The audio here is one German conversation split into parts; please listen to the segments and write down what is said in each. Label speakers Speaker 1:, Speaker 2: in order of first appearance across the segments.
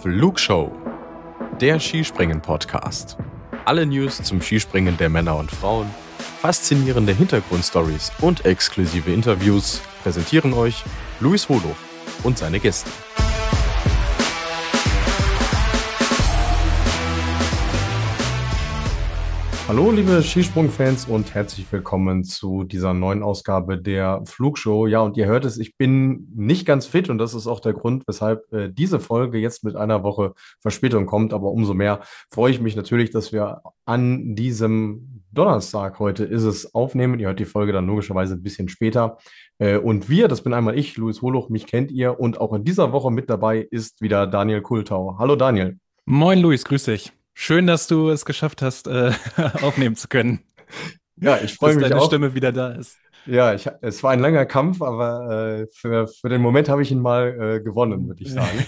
Speaker 1: Flugshow, der Skispringen-Podcast. Alle News zum Skispringen der Männer und Frauen, faszinierende Hintergrundstories und exklusive Interviews präsentieren euch Luis Holoch und seine Gäste. Hallo liebe Skisprung-Fans und herzlich willkommen zu dieser neuen Ausgabe der Flugshow. Ja, und ihr hört es, ich bin nicht ganz fit und das ist auch der Grund, weshalb diese Folge jetzt mit einer Woche Verspätung kommt. Aber umso mehr freue ich mich natürlich, dass wir an diesem Donnerstag, heute ist es, aufnehmen. Ihr hört die Folge dann logischerweise ein bisschen später. Und wir, das bin einmal ich, Luis Holoch, mich kennt ihr. Und auch in dieser Woche mit dabei ist wieder Daniel Kultau. Hallo Daniel.
Speaker 2: Moin Luis, grüß dich. Schön, dass du es geschafft hast, aufnehmen zu können,
Speaker 1: Ja, ich freue
Speaker 2: dass
Speaker 1: mich
Speaker 2: deine
Speaker 1: auch.
Speaker 2: Stimme wieder da ist.
Speaker 1: Ja, es war ein langer Kampf, aber für den Moment habe ich ihn mal gewonnen, würde ich sagen.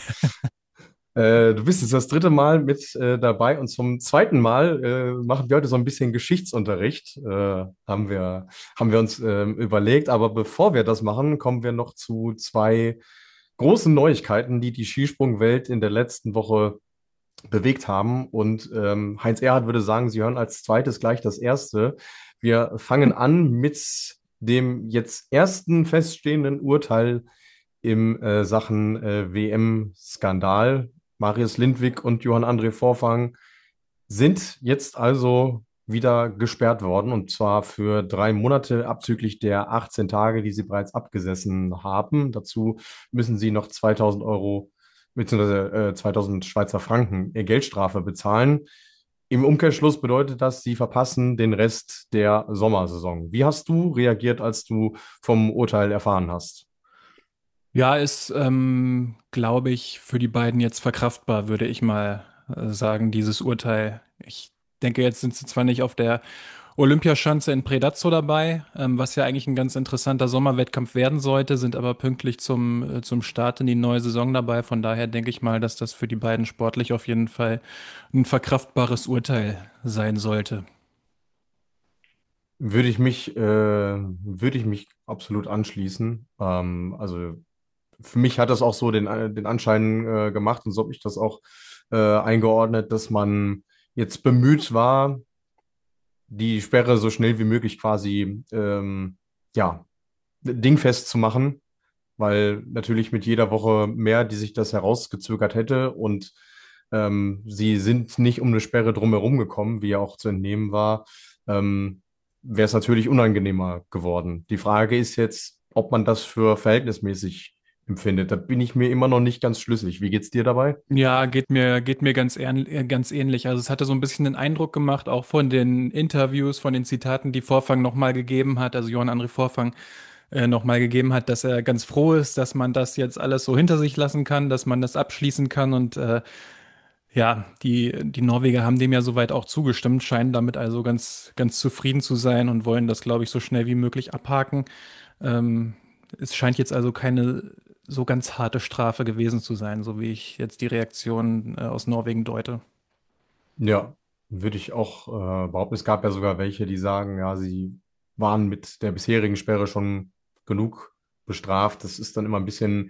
Speaker 1: Du bist jetzt das dritte Mal mit dabei und zum zweiten Mal machen wir heute so ein bisschen Geschichtsunterricht, haben wir uns überlegt. Aber bevor wir das machen, kommen wir noch zu zwei großen Neuigkeiten, die die Skisprungwelt in der letzten Woche bewegt haben. Und Heinz Erhardt würde sagen, Sie hören als zweites gleich das erste. Wir fangen an mit dem jetzt ersten feststehenden Urteil im Sachen WM-Skandal. Marius Lindvik und Johann André Vorfang sind jetzt also wieder gesperrt worden und zwar für 3 Monate abzüglich der 18 Tage, die sie bereits abgesessen haben. Dazu müssen sie noch 2000 € bzw. 2000 Schweizer Franken Geldstrafe bezahlen. Im Umkehrschluss bedeutet das, sie verpassen den Rest der Sommersaison. Wie hast du reagiert, als du vom Urteil erfahren hast?
Speaker 2: Ja, ist, glaube ich, für die beiden jetzt verkraftbar, würde ich mal sagen, dieses Urteil. Ich denke, jetzt sind sie zwar nicht auf der Olympiaschanze in Predazzo dabei, was ja eigentlich ein ganz interessanter Sommerwettkampf werden sollte, sind aber pünktlich zum Start in die neue Saison dabei. Von daher denke ich mal, dass das für die beiden sportlich auf jeden Fall ein verkraftbares Urteil sein sollte.
Speaker 1: Würde ich mich absolut anschließen. Also für mich hat das auch so den Anschein gemacht und so habe ich das auch eingeordnet, dass man jetzt bemüht war, die Sperre so schnell wie möglich quasi ja, dingfest zu machen, weil natürlich mit jeder Woche mehr, die sich das herausgezögert hätte und sie sind nicht um eine Sperre drumherum gekommen, wie ja auch zu entnehmen war, wäre es natürlich unangenehmer geworden. Die Frage ist jetzt, ob man das für verhältnismäßig empfindet. Da bin ich mir immer noch nicht ganz schlüssig. Wie geht's dir dabei?
Speaker 2: Ja, geht mir ganz ähnlich. Also es hatte so ein bisschen den Eindruck gemacht, auch von den Interviews, von den Zitaten, die Vorfang nochmal gegeben hat, also Johann André Vorfang nochmal gegeben hat, dass er ganz froh ist, dass man das jetzt alles so hinter sich lassen kann, dass man das abschließen kann. Und ja, die Norweger haben dem ja soweit auch zugestimmt, scheinen damit also ganz zufrieden zu sein und wollen das, glaube ich, so schnell wie möglich abhaken. Ähm, Es scheint jetzt also keine so ganz harte Strafe gewesen zu sein, so wie ich jetzt die Reaktion aus Norwegen deute.
Speaker 1: Ja, würde ich auch behaupten. Es gab ja sogar welche, die sagen, ja, sie waren mit der bisherigen Sperre schon genug bestraft. Das ist dann immer ein bisschen,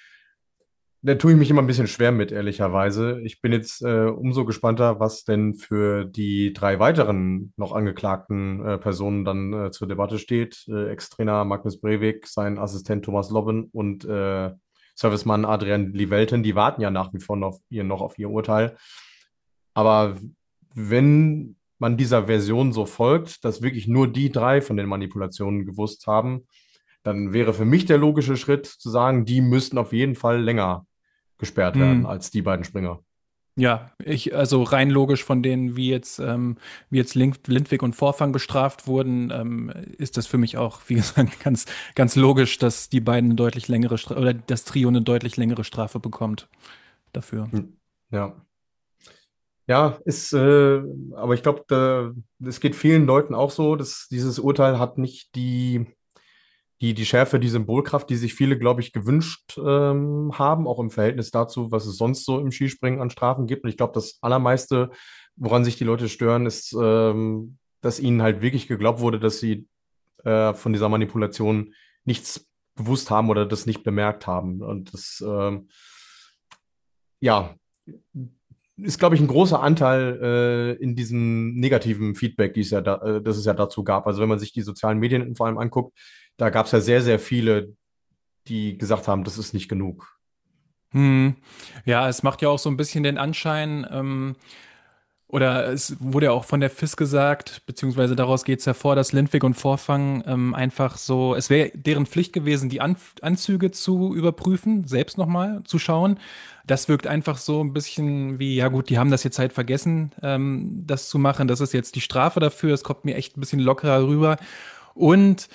Speaker 1: da tue ich mich immer ein bisschen schwer mit, ehrlicherweise. Ich bin jetzt umso gespannter, was denn für die drei weiteren noch angeklagten Personen dann zur Debatte steht. Ex-Trainer Magnus Breivik, sein Assistent Thomas Lobben und Servicemann Adrian Livelten, die warten ja nach wie vor noch auf ihr Urteil. Aber wenn man dieser Version so folgt, dass wirklich nur die drei von den Manipulationen gewusst haben, dann wäre für mich der logische Schritt zu sagen, die müssten auf jeden Fall länger gesperrt werden
Speaker 2: Hm.
Speaker 1: als die beiden Springer.
Speaker 2: Ja, also rein logisch von denen, wie jetzt Lindwig und Vorfang bestraft wurden, ist das für mich auch, wie gesagt, ganz logisch, dass die beiden eine deutlich längere Strafe oder das Trio eine deutlich längere Strafe bekommt dafür.
Speaker 1: Hm. Ja. Ja, aber ich glaube, es geht vielen Leuten auch so, dass dieses Urteil hat nicht die Schärfe, die Symbolkraft, die sich viele, glaube ich, gewünscht haben, auch im Verhältnis dazu, was es sonst so im Skispringen an Strafen gibt. Und ich glaube, das Allermeiste, woran sich die Leute stören, ist, dass ihnen halt wirklich geglaubt wurde, dass sie von dieser Manipulation nichts gewusst haben oder das nicht bemerkt haben. Und das, ja, ist, glaube ich, ein großer Anteil in diesem negativen Feedback, das es ja dazu gab. Also wenn man sich die sozialen Medien vor allem anguckt, da gab es ja sehr, sehr viele, die gesagt haben, das ist nicht genug.
Speaker 2: Hm. Ja, es macht ja auch so ein bisschen den Anschein, oder es wurde ja auch von der FIS gesagt, beziehungsweise daraus geht es hervor, dass Lindwig und Vorfang einfach so, es wäre deren Pflicht gewesen, die Anzüge zu überprüfen, selbst nochmal zu schauen. Das wirkt einfach so ein bisschen wie, ja gut, die haben das jetzt halt vergessen, das zu machen. Das ist jetzt die Strafe dafür. Es kommt mir echt ein bisschen lockerer rüber. Und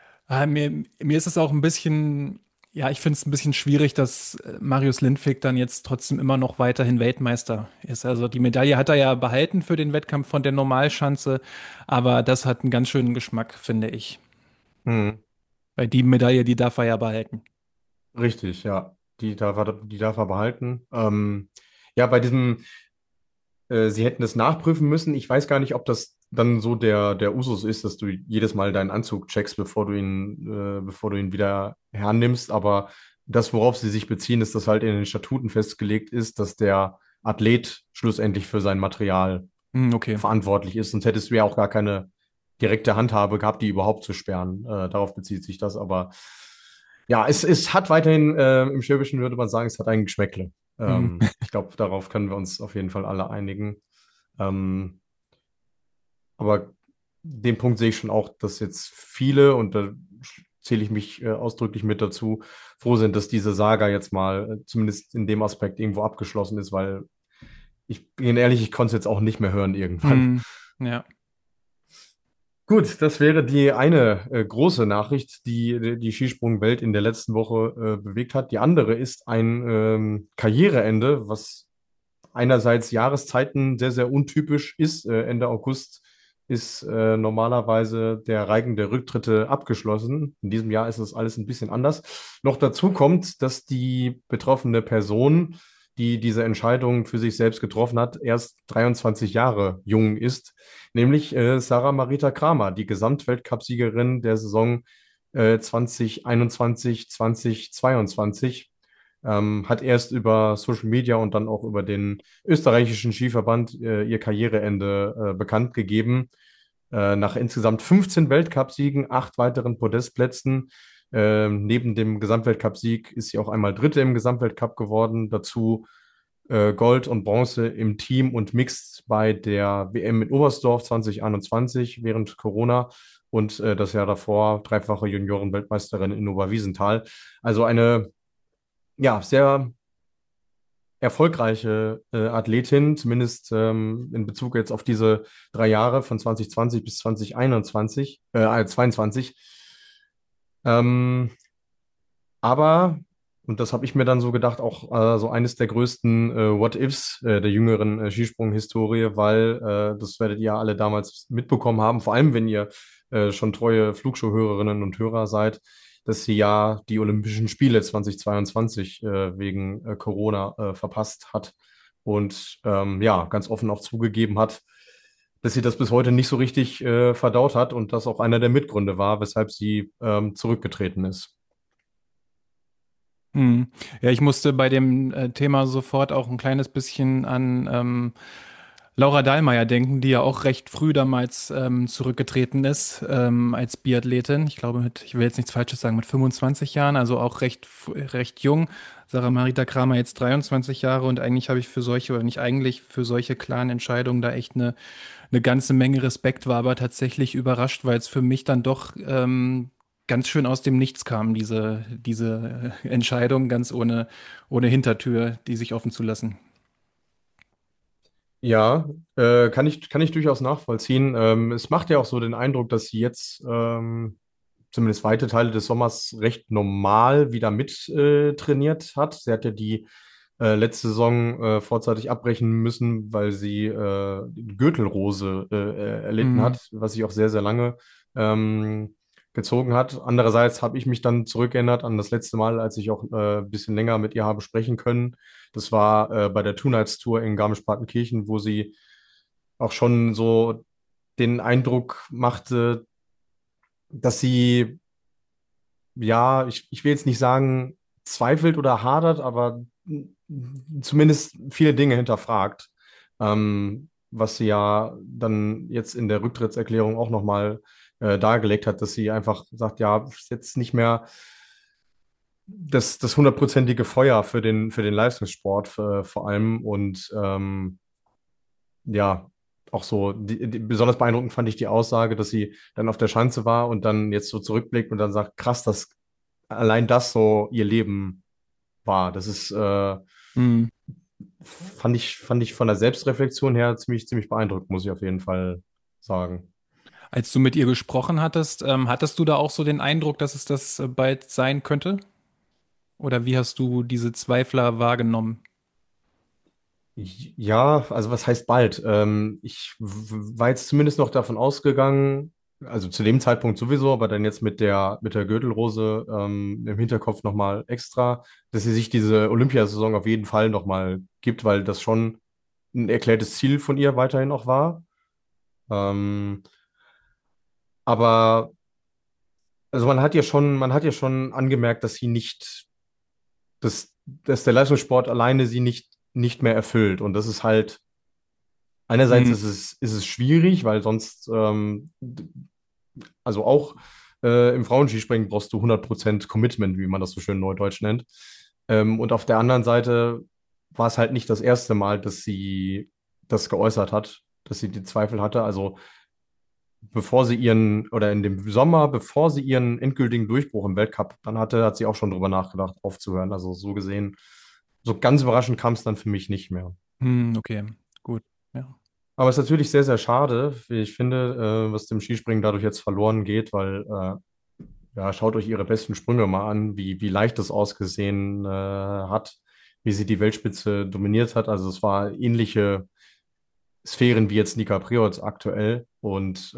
Speaker 2: mir ist es auch ein bisschen, ja, ich finde es ein bisschen schwierig, dass Marius Lindvik dann jetzt trotzdem immer noch weiterhin Weltmeister ist. Also die Medaille hat er ja behalten für den Wettkampf von der Normalschanze, aber das hat einen ganz schönen Geschmack, finde ich.
Speaker 1: Hm.
Speaker 2: Weil die Medaille, die darf er ja behalten.
Speaker 1: Richtig, ja. Die darf er behalten. Ja, bei diesem, sie hätten das nachprüfen müssen. Ich weiß gar nicht, ob das dann so der Usus ist, dass du jedes Mal deinen Anzug checkst, bevor du ihn wieder hernimmst. Aber das, worauf sie sich beziehen, ist, dass halt in den Statuten festgelegt ist, dass der Athlet schlussendlich für sein Material
Speaker 2: Hm, okay.
Speaker 1: verantwortlich ist. Sonst hättest du ja auch gar keine direkte Handhabe gehabt, die überhaupt zu sperren. Darauf bezieht sich das. Aber ja, es hat weiterhin, im Schwäbischen würde man sagen, es hat ein Geschmäckle.
Speaker 2: Hm.
Speaker 1: Ich glaube, darauf können wir uns auf jeden Fall alle einigen. Ähm, aber den Punkt sehe ich schon auch, dass jetzt viele, und da zähle ich mich ausdrücklich mit dazu, froh sind, dass diese Saga jetzt mal zumindest in dem Aspekt irgendwo abgeschlossen ist, weil ich bin ehrlich, ich konnte es jetzt auch nicht mehr hören irgendwann.
Speaker 2: Hm. Ja.
Speaker 1: Gut, das wäre die eine große Nachricht, die Skisprungwelt in der letzten Woche bewegt hat. Die andere ist ein Karriereende, was einerseits Jahreszeiten sehr, sehr untypisch ist. Ende August ist normalerweise der Reigen der Rücktritte abgeschlossen. In diesem Jahr ist das alles ein bisschen anders. Noch dazu kommt, dass die betroffene Person, die diese Entscheidung für sich selbst getroffen hat, erst 23 Jahre jung ist, nämlich Sarah Marita Kramer, die Gesamtweltcupsiegerin der Saison 2021, 2022. Hat erst über Social Media und dann auch über den österreichischen Skiverband ihr Karriereende bekannt gegeben. Nach insgesamt 15 Weltcupsiegen, 8 weiteren Podestplätzen. Neben dem Gesamtweltcupsieg ist sie auch einmal Dritte im Gesamtweltcup geworden. Dazu Gold und Bronze im Team und Mixed bei der WM in Oberstdorf 2021 während Corona und das Jahr davor dreifache Juniorenweltmeisterin in Oberwiesenthal. Also eine ja, sehr erfolgreiche Athletin, zumindest in Bezug jetzt auf diese 3 Jahre von 2020 bis 2021, 22. Ähm, aber, und das habe ich mir dann so gedacht, auch so eines der größten What-Ifs der jüngeren Skisprung-Historie, weil das werdet ihr alle damals mitbekommen haben, vor allem wenn ihr schon treue Flugshow-Hörerinnen und Hörer seid, dass sie ja die Olympischen Spiele 2022 wegen Corona verpasst hat und ja, ganz offen auch zugegeben hat, dass sie das bis heute nicht so richtig verdaut hat und das auch einer der Mitgründe war, weshalb sie zurückgetreten ist.
Speaker 2: Hm. Ja, ich musste bei dem Thema sofort auch ein kleines bisschen an Laura Dahlmeier denken, die ja auch recht früh damals zurückgetreten ist als Biathletin. Ich glaube ich will jetzt nichts Falsches sagen, mit 25 Jahren, also auch recht jung. Sarah Marita Kramer jetzt 23 Jahre und eigentlich habe ich für solche, oder nicht eigentlich, für solche klaren Entscheidungen da echt eine ganze Menge Respekt, war aber tatsächlich überrascht, weil es für mich dann doch ganz schön aus dem Nichts kam, diese Entscheidung, ganz ohne Hintertür, die sich offen zu lassen.
Speaker 1: Ja, kann ich durchaus nachvollziehen. Es macht ja auch so den Eindruck, dass sie jetzt zumindest weite Teile des Sommers recht normal wieder mit trainiert hat. Sie hat ja die letzte Saison vorzeitig abbrechen müssen, weil sie die Gürtelrose erlitten
Speaker 2: Hm.
Speaker 1: hat, was sich auch sehr, sehr lange ähm, gezogen hat. Andererseits habe ich mich dann zurückerinnert an das letzte Mal, als ich auch ein bisschen länger mit ihr habe sprechen können. Das war bei der Two Nights Tour in Garmisch-Partenkirchen, wo sie auch schon so den Eindruck machte, dass sie, ja, ich will jetzt nicht sagen, zweifelt oder hadert, aber zumindest viele Dinge hinterfragt, was sie ja dann jetzt in der Rücktrittserklärung auch nochmal dargelegt hat, dass sie einfach sagt, ja, ist jetzt nicht mehr das hundertprozentige Feuer für den Leistungssport vor allem und ja, auch so, besonders beeindruckend fand ich die Aussage, dass sie dann auf der Schanze war und dann jetzt so zurückblickt und dann sagt, krass, dass allein das so ihr Leben war. Das ist,
Speaker 2: Hm.
Speaker 1: fand ich von der Selbstreflexion her ziemlich beeindruckend, muss ich auf jeden Fall sagen.
Speaker 2: Als du mit ihr gesprochen hattest, hattest du da auch so den Eindruck, dass es das bald sein könnte? Oder wie hast du diese Zweifler wahrgenommen?
Speaker 1: Ja, also was heißt bald? Ich war jetzt zumindest noch davon ausgegangen, also zu dem Zeitpunkt sowieso, aber dann jetzt mit der Gürtelrose im Hinterkopf nochmal extra, dass sie sich diese Olympiasaison auf jeden Fall nochmal gibt, weil das schon ein erklärtes Ziel von ihr weiterhin auch war. Ähm, aber also man hat ja schon angemerkt, dass sie nicht, dass der Leistungssport alleine sie nicht mehr erfüllt. Und das ist halt einerseits
Speaker 2: Hm.
Speaker 1: ist es schwierig, weil sonst, also auch im Frauenskispringen brauchst du 100% Commitment, wie man das so schön neudeutsch nennt. Und auf der anderen Seite war es halt nicht das erste Mal, dass sie das geäußert hat, dass sie die Zweifel hatte. Also bevor sie oder in dem Sommer, bevor sie ihren endgültigen Durchbruch im Weltcup dann hatte, hat sie auch schon drüber nachgedacht, aufzuhören. Also so gesehen, so ganz überraschend kam es dann für mich nicht mehr.
Speaker 2: Okay, gut. Ja.
Speaker 1: Aber es ist natürlich sehr, sehr schade, wie ich finde, was dem Skispringen dadurch jetzt verloren geht, weil ja, schaut euch ihre besten Sprünge mal an, wie leicht das ausgesehen hat, wie sie die Weltspitze dominiert hat. Also es war ähnliche Sphären wie jetzt Nika Prioc aktuell. Und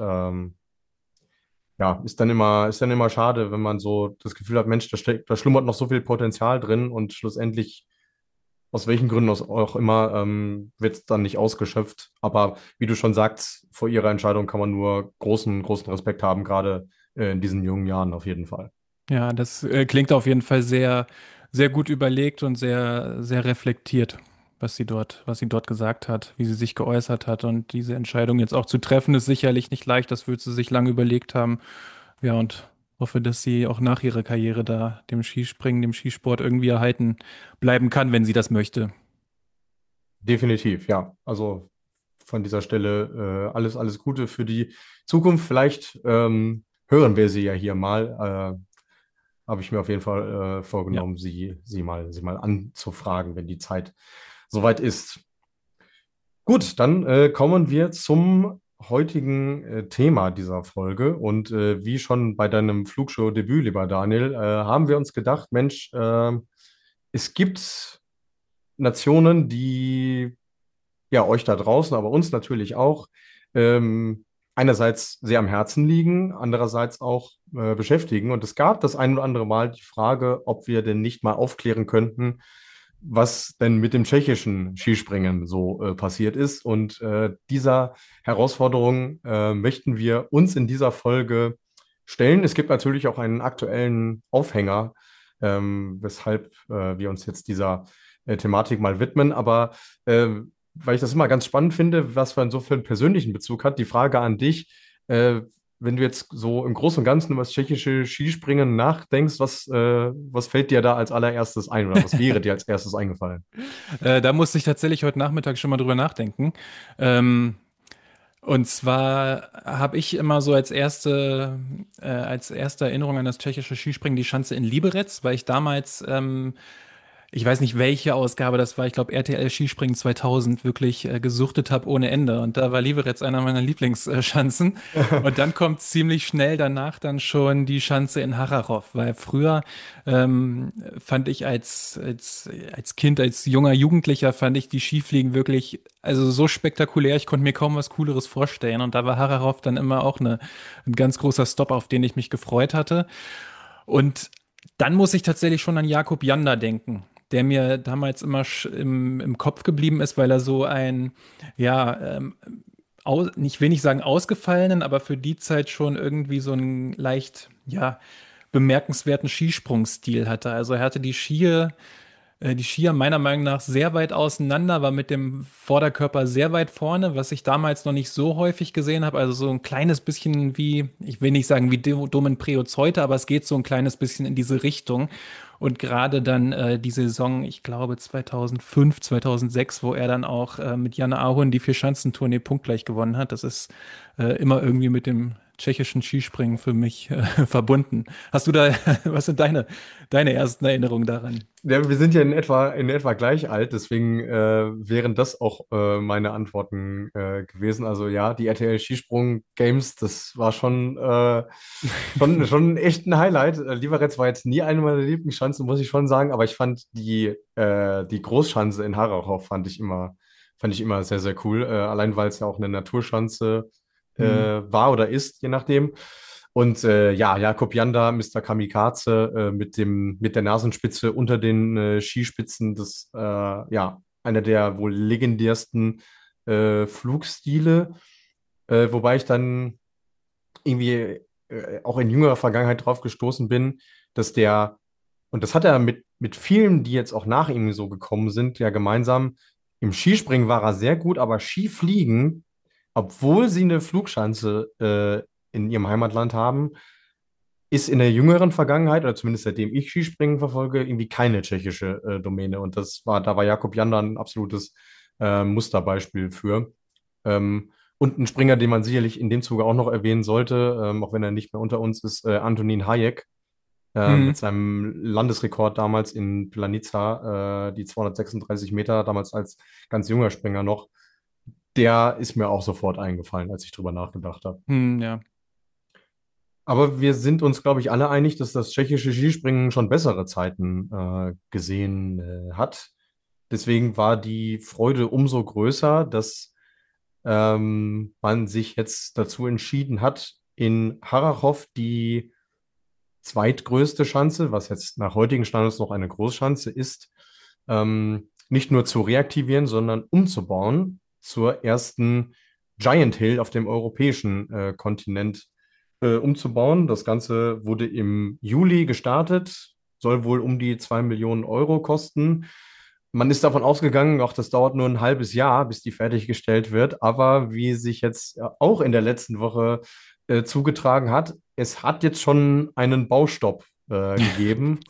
Speaker 1: ja, ist dann immer schade, wenn man so das Gefühl hat, Mensch, da schlummert noch so viel Potenzial drin und schlussendlich aus welchen Gründen auch immer, wird es dann nicht ausgeschöpft. Aber wie du schon sagst, vor ihrer Entscheidung kann man nur großen Respekt haben, gerade in diesen jungen Jahren auf jeden Fall.
Speaker 2: Ja, das klingt auf jeden Fall sehr, sehr gut überlegt und sehr, sehr reflektiert, was sie dort gesagt hat, wie sie sich geäußert hat. Und diese Entscheidung jetzt auch zu treffen, ist sicherlich nicht leicht. Das wird sie sich lange überlegt haben. Ja, und hoffe, dass sie auch nach ihrer Karriere da dem Skispringen, dem Skisport irgendwie erhalten bleiben kann, wenn sie das möchte.
Speaker 1: Definitiv, ja. Also von dieser Stelle alles Gute für die Zukunft. Vielleicht hören wir sie ja hier mal. Habe ich mir auf jeden Fall
Speaker 2: Ja.
Speaker 1: vorgenommen, sie mal anzufragen, wenn die Zeit soweit ist. Gut, dann kommen wir zum heutigen Thema dieser Folge. Und wie schon bei deinem Flugshow-Debüt, lieber Daniel, haben wir uns gedacht, Mensch, es gibt Nationen, die ja euch da draußen, aber uns natürlich auch, einerseits sehr am Herzen liegen, andererseits auch beschäftigen. Und es gab das ein oder andere Mal die Frage, ob wir denn nicht mal aufklären könnten, was denn mit dem tschechischen Skispringen so passiert ist. Und dieser Herausforderung möchten wir uns in dieser Folge stellen. Es gibt natürlich auch einen aktuellen Aufhänger, weshalb wir uns jetzt dieser Thematik mal widmen. Aber weil ich das immer ganz spannend finde, was man so für einen persönlichen Bezug hat, die Frage an dich, äh, wenn du jetzt so im Großen und Ganzen über das tschechische Skispringen nachdenkst, was fällt dir da als allererstes ein oder was wäre dir als erstes eingefallen?
Speaker 2: Da musste ich tatsächlich heute Nachmittag schon mal drüber nachdenken. Ähm, und zwar habe ich immer so als erste Erinnerung an das tschechische Skispringen die Schanze in Liberec, weil ich damals ich weiß nicht, welche Ausgabe das war. Ich glaube, RTL Skispringen 2000 wirklich gesuchtet habe ohne Ende. Und da war Lieberetz einer meiner Lieblingsschanzen. Und dann kommt ziemlich schnell danach dann schon die Schanze in Harrachov, weil früher fand ich als Kind, als junger Jugendlicher, fand ich die Skifliegen wirklich, also so spektakulär. Ich konnte mir kaum was Cooleres vorstellen. Und da war Harrachov dann immer auch ein ganz großer Stop, auf den ich mich gefreut hatte. Und dann muss ich tatsächlich schon an Jakob Janda denken, der mir damals immer im Kopf geblieben ist, weil er so ja, ich will nicht sagen ausgefallenen, aber für die Zeit schon irgendwie so einen leicht, ja, bemerkenswerten Skisprungstil hatte. Also er hatte die Skier Die Skier meiner Meinung nach sehr weit auseinander, war mit dem Vorderkörper sehr weit vorne, was ich damals noch nicht so häufig gesehen habe. Also so ein kleines bisschen wie, ich will nicht sagen wie Domen Preoz heute, aber es geht so ein kleines bisschen in diese Richtung. Und gerade dann die Saison, ich glaube 2005, 2006, wo er dann auch mit Jan Ahorn die Vierschanzentournee punktgleich gewonnen hat, das ist immer irgendwie mit dem tschechischen Skispringen für mich verbunden. Hast du da, was sind deine ersten Erinnerungen daran?
Speaker 1: Ja, wir sind ja in etwa gleich alt, deswegen wären das auch meine Antworten gewesen. Also ja, die RTL Skisprung Games, das war schon echt ein Highlight. Liberec war jetzt nie eine meiner Lieblingsschanzen, muss ich schon sagen, aber ich fand die Großschanze in Harrachov fand ich immer sehr, sehr cool. Allein weil es ja auch eine Naturschanze
Speaker 2: Hm.
Speaker 1: war oder ist, je nachdem. Und ja, Jakob Janda, Mr. Kamikaze, mit der Nasenspitze unter den Skispitzen, ja, einer der wohl legendärsten Flugstile, wobei ich dann irgendwie auch in jüngerer Vergangenheit drauf gestoßen bin, dass und das hat er mit vielen, die jetzt auch nach ihm so gekommen sind, ja gemeinsam, im Skispringen war er sehr gut, aber Skifliegen, obwohl sie eine Flugschanze in ihrem Heimatland haben, ist in der jüngeren Vergangenheit, oder zumindest seitdem ich Skispringen verfolge, irgendwie keine tschechische Domäne. Und da war Jakub Janda ein absolutes Musterbeispiel für. Und ein Springer, den man sicherlich in dem Zuge auch noch erwähnen sollte, auch wenn er nicht mehr unter uns ist, Antonin Hayek
Speaker 2: Hm.
Speaker 1: mit seinem Landesrekord damals in Planica, die 236 Meter, damals als ganz junger Springer noch. Der ist mir auch sofort eingefallen, als ich drüber nachgedacht habe.
Speaker 2: Hm, ja.
Speaker 1: Aber wir sind uns, glaube ich, alle einig, dass das tschechische Skispringen schon bessere Zeiten gesehen hat. Deswegen war die Freude umso größer, dass man sich jetzt dazu entschieden hat, in Harrachov die zweitgrößte Schanze, was jetzt nach heutigen Standards noch eine Großschanze ist, nicht nur zu reaktivieren, sondern umzubauen zur ersten Giant Hill auf dem europäischen Kontinent umzubauen. Das Ganze wurde im Juli gestartet, soll wohl um die 2 Millionen Euro kosten. Man ist davon ausgegangen, auch das dauert nur ein halbes Jahr, bis die fertiggestellt wird. Aber wie sich jetzt auch in der letzten Woche zugetragen hat, es hat jetzt schon einen Baustopp gegeben,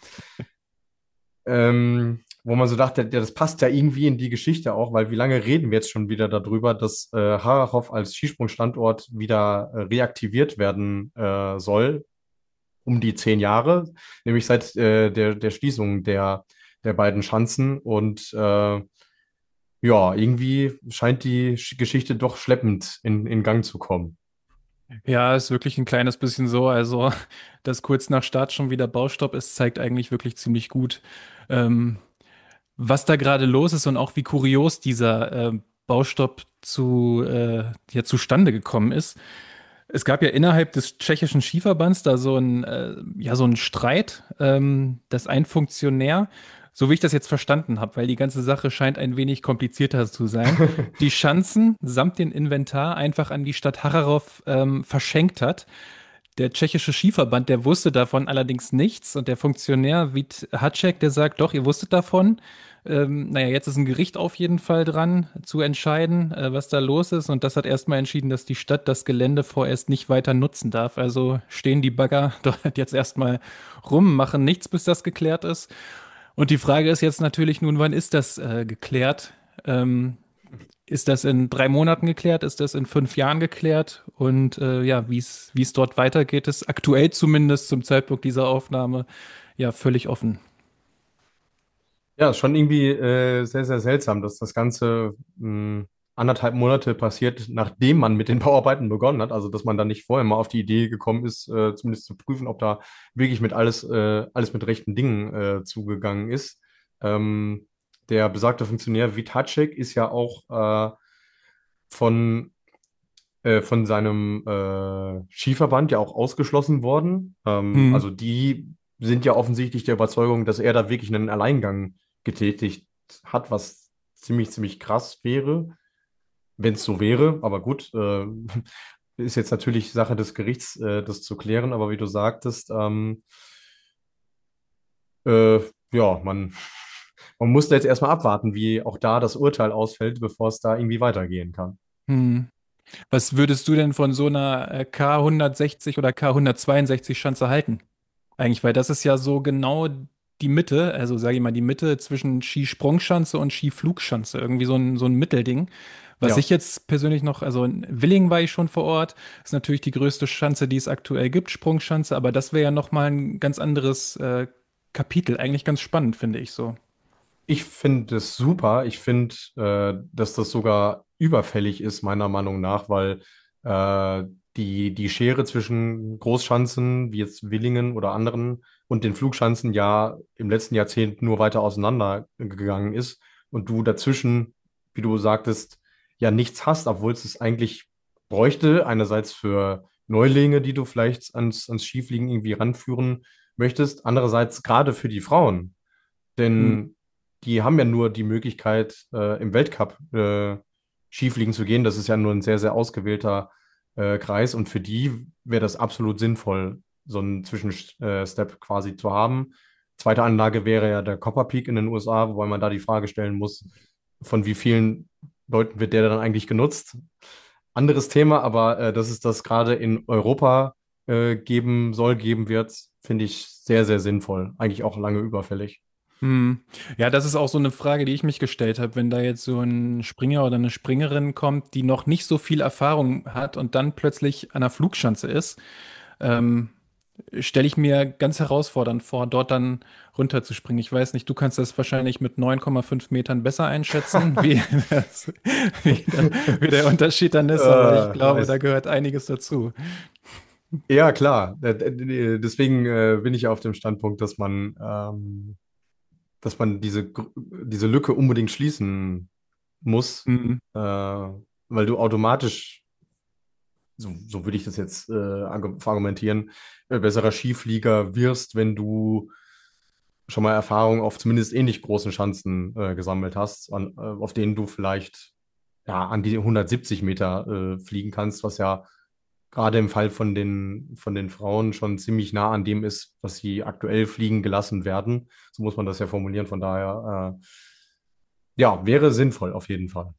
Speaker 1: wo man so dachte, ja, das passt ja irgendwie in die Geschichte auch, weil wie lange reden wir jetzt schon wieder darüber, dass Harrachov als Skisprungstandort wieder reaktiviert werden soll, um die 10 Jahre, nämlich seit der Schließung der beiden Schanzen. Und ja, irgendwie scheint die Geschichte doch schleppend in Gang zu kommen.
Speaker 2: Ja, ist wirklich ein kleines bisschen so. Also, dass kurz nach Start schon wieder Baustopp ist, zeigt eigentlich wirklich ziemlich gut, ähm, was da gerade los ist und auch wie kurios dieser Baustopp ja, zustande gekommen ist. Es gab ja innerhalb des tschechischen Skiverbands da ja, so einen Streit, dass ein Funktionär, so wie ich das jetzt verstanden habe, weil die ganze Sache scheint ein wenig komplizierter zu sein, die Schanzen samt dem Inventar einfach an die Stadt Harrachov verschenkt hat. Der tschechische Skiverband, der wusste davon allerdings nichts und der Funktionär Vít Hašek, der sagt, doch, ihr wusstet davon. Naja, jetzt ist ein Gericht auf jeden Fall dran, zu entscheiden, was da los ist. Und das hat erstmal entschieden, dass die Stadt das Gelände vorerst nicht weiter nutzen darf. Also stehen die Bagger dort jetzt erstmal rum, machen nichts, bis das geklärt ist. Und die Frage ist jetzt natürlich nun, wann ist das geklärt? Ist das in 3 Monaten geklärt? Ist das in 5 Jahren geklärt? Und ja, wie es dort weitergeht, ist aktuell zumindest zum Zeitpunkt dieser Aufnahme ja völlig offen.
Speaker 1: Ja, ist schon irgendwie sehr, sehr seltsam, dass das Ganze 1,5 Monate passiert, nachdem man mit den Bauarbeiten begonnen hat. Also, dass man da nicht vorher mal auf die Idee gekommen ist, zumindest zu prüfen, ob da wirklich alles mit rechten Dingen zugegangen ist. Ähm, Der besagte Funktionär Vitacek ist ja auch von, von seinem Skiverband ja auch ausgeschlossen worden.
Speaker 2: Hm.
Speaker 1: Also, die sind ja offensichtlich der Überzeugung, dass er da wirklich einen Alleingang getätigt hat, was ziemlich, ziemlich krass wäre, wenn es so wäre. Aber gut, ist jetzt natürlich Sache des Gerichts, das zu klären. Aber wie du sagtest, äh, ja, man musste jetzt erstmal abwarten, wie auch da das Urteil ausfällt, bevor es da irgendwie weitergehen kann.
Speaker 2: Hm. Was würdest du denn von so einer K160 oder K162 Schanze halten? Eigentlich, weil das ist ja so genau die Mitte, also sage ich mal, die Mitte zwischen Skisprungschanze und Skiflugschanze, irgendwie so ein Mittelding. Was ich
Speaker 1: Ja,
Speaker 2: jetzt persönlich noch, also in Willingen war ich schon vor Ort, ist natürlich die größte Schanze, die es aktuell gibt, Sprungschanze, aber das wäre ja nochmal ein ganz anderes Kapitel. Eigentlich ganz spannend, finde ich so.
Speaker 1: ich finde es super. Ich finde, dass das sogar überfällig ist, meiner Meinung nach, weil äh, die Schere zwischen Großschanzen, wie jetzt Willingen oder anderen, und den Flugschanzen ja im letzten Jahrzehnt nur weiter auseinandergegangen ist und du dazwischen, wie du sagtest, ja nichts hast, obwohl es es eigentlich bräuchte. Einerseits für Neulinge, die du vielleicht ans Skifliegen irgendwie ranführen möchtest, andererseits gerade für die Frauen.
Speaker 2: Hm.
Speaker 1: Denn die haben ja nur die Möglichkeit, im Weltcup Skifliegen zu gehen. Das ist ja nur ein sehr, sehr ausgewählter Kreis. Und für die wäre das absolut sinnvoll, so einen Zwischenstep quasi zu haben. Zweite Anlage wäre ja der Copper Peak in den USA, wobei man da die Frage stellen muss, von wie vielen Leuten wird der dann eigentlich genutzt? Anderes Thema, aber dass es das gerade in Europa geben soll, geben wird, finde ich sehr, sehr sinnvoll. Eigentlich auch lange überfällig.
Speaker 2: Hm. Ja, das ist auch so eine Frage, die ich mich gestellt habe, wenn da jetzt so ein Springer oder eine Springerin kommt, die noch nicht so viel Erfahrung hat und dann plötzlich an der Flugschanze ist, ähm, stelle ich mir ganz herausfordernd vor, dort dann runterzuspringen. Ich weiß nicht, du kannst das wahrscheinlich mit 9,5 Metern besser einschätzen, das, wie, da, wie der Unterschied dann ist, aber ich glaube, da
Speaker 1: Weiß.
Speaker 2: gehört einiges dazu.
Speaker 1: Ja, klar. Deswegen bin ich auf dem Standpunkt, dass man diese Lücke unbedingt schließen muss,
Speaker 2: Mhm.
Speaker 1: weil du automatisch, so würde ich das jetzt verargumentieren, besserer Skiflieger wirst, wenn du schon mal Erfahrung auf zumindest ähnlich großen Schanzen gesammelt hast, auf denen du vielleicht ja, an die 170 Meter fliegen kannst, was ja gerade im Fall von den Frauen schon ziemlich nah an dem ist, was sie aktuell fliegen gelassen werden. So muss man das ja formulieren. Von daher, ja, wäre sinnvoll auf jeden Fall.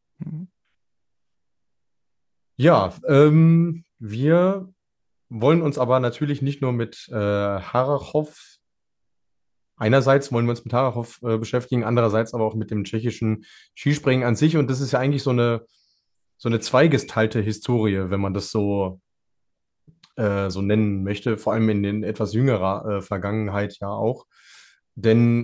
Speaker 1: Ja, wir wollen uns aber natürlich nicht nur mit Harrachov, einerseits wollen wir uns mit Harrachov beschäftigen, andererseits aber auch mit dem tschechischen Skispringen an sich. Und das ist ja eigentlich so eine zweigeteilte Historie, wenn man das so nennen möchte, vor allem in den etwas jüngerer Vergangenheit ja auch. Denn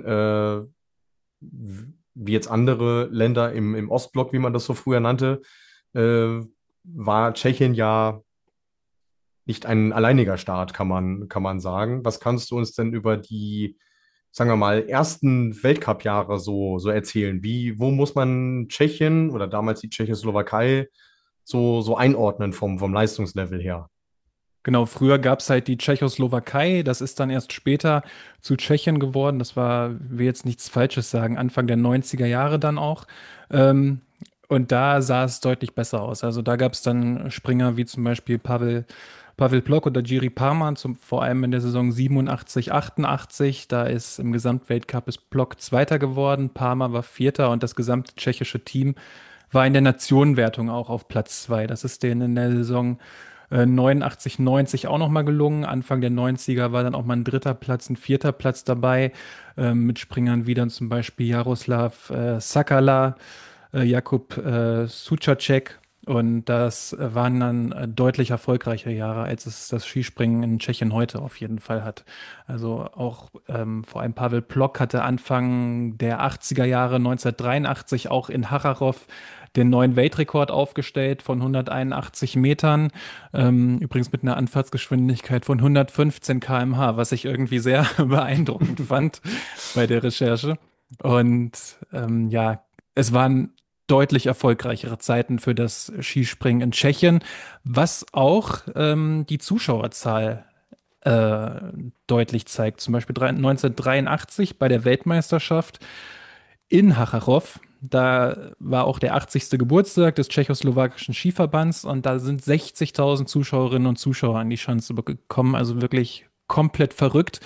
Speaker 1: wie jetzt andere Länder im Ostblock, wie man das so früher nannte, äh, war Tschechien ja nicht ein alleiniger Staat, kann man sagen. Was kannst du uns denn über die, sagen wir mal, ersten Weltcup-Jahre so erzählen? Wo muss man Tschechien oder damals die Tschechoslowakei so einordnen vom Leistungslevel her?
Speaker 2: Genau, früher gab es halt die Tschechoslowakei, das ist dann erst später zu Tschechien geworden. Das war, will jetzt nichts Falsches sagen, Anfang der 90er Jahre dann auch. Ähm, und da sah es deutlich besser aus. Also da gab es dann Springer wie zum Beispiel Pavel Plock oder Jiri Parman, vor allem in der Saison 87, 88. Da ist im Gesamtweltcup ist Plock Zweiter geworden, Parma war Vierter und das gesamte tschechische Team war in der Nationenwertung auch auf Platz 2. Das ist denen in der Saison 89, 90 auch nochmal gelungen. Anfang der 90er war dann auch mal ein dritter Platz, ein vierter Platz dabei, mit Springern wie dann zum Beispiel Jaroslav Sakala, Jakub Suchacek. Und das waren dann deutlich erfolgreiche Jahre, als es das Skispringen in Tschechien heute auf jeden Fall hat. Also auch vor allem Pavel Plock hatte Anfang der 80er Jahre 1983 auch in Harrachov den neuen Weltrekord aufgestellt von 181 Metern. Übrigens mit einer Anfahrtsgeschwindigkeit von 115 km/h, was ich irgendwie sehr beeindruckend fand bei der Recherche. Und ja, es waren deutlich erfolgreichere Zeiten für das Skispringen in Tschechien, was auch die Zuschauerzahl äh, deutlich zeigt. Zum Beispiel 1983 bei der Weltmeisterschaft in Hacharow. Da war auch der 80. Geburtstag des tschechoslowakischen Skiverbands und da sind 60.000 Zuschauerinnen und Zuschauer an die Schanze gekommen. Also wirklich komplett verrückt.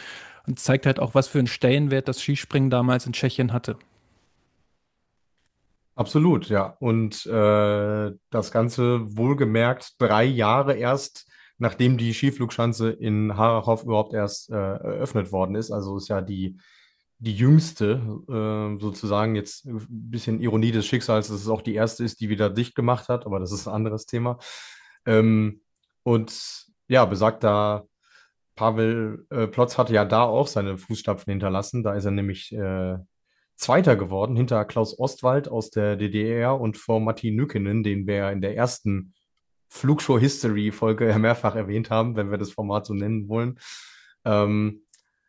Speaker 2: und zeigt halt auch, was für einen Stellenwert das Skispringen damals in Tschechien hatte.
Speaker 1: Absolut, ja. Und das Ganze wohlgemerkt 3 Jahre erst, nachdem die Skiflugschanze in Harrachov überhaupt erst eröffnet worden ist. Also ist ja die jüngste, sozusagen jetzt ein bisschen Ironie des Schicksals, dass es auch die erste ist, die wieder dicht gemacht hat, aber das ist ein anderes Thema. Ähm, und ja, besagter Pavel Plotz hatte ja da auch seine Fußstapfen hinterlassen. Da ist er nämlich Zweiter geworden, hinter Klaus Ostwald aus der DDR und vor Matti Nykänen, den wir ja in der ersten Flugshow History Folge ja mehrfach erwähnt haben, wenn wir das Format so nennen wollen. Ähm,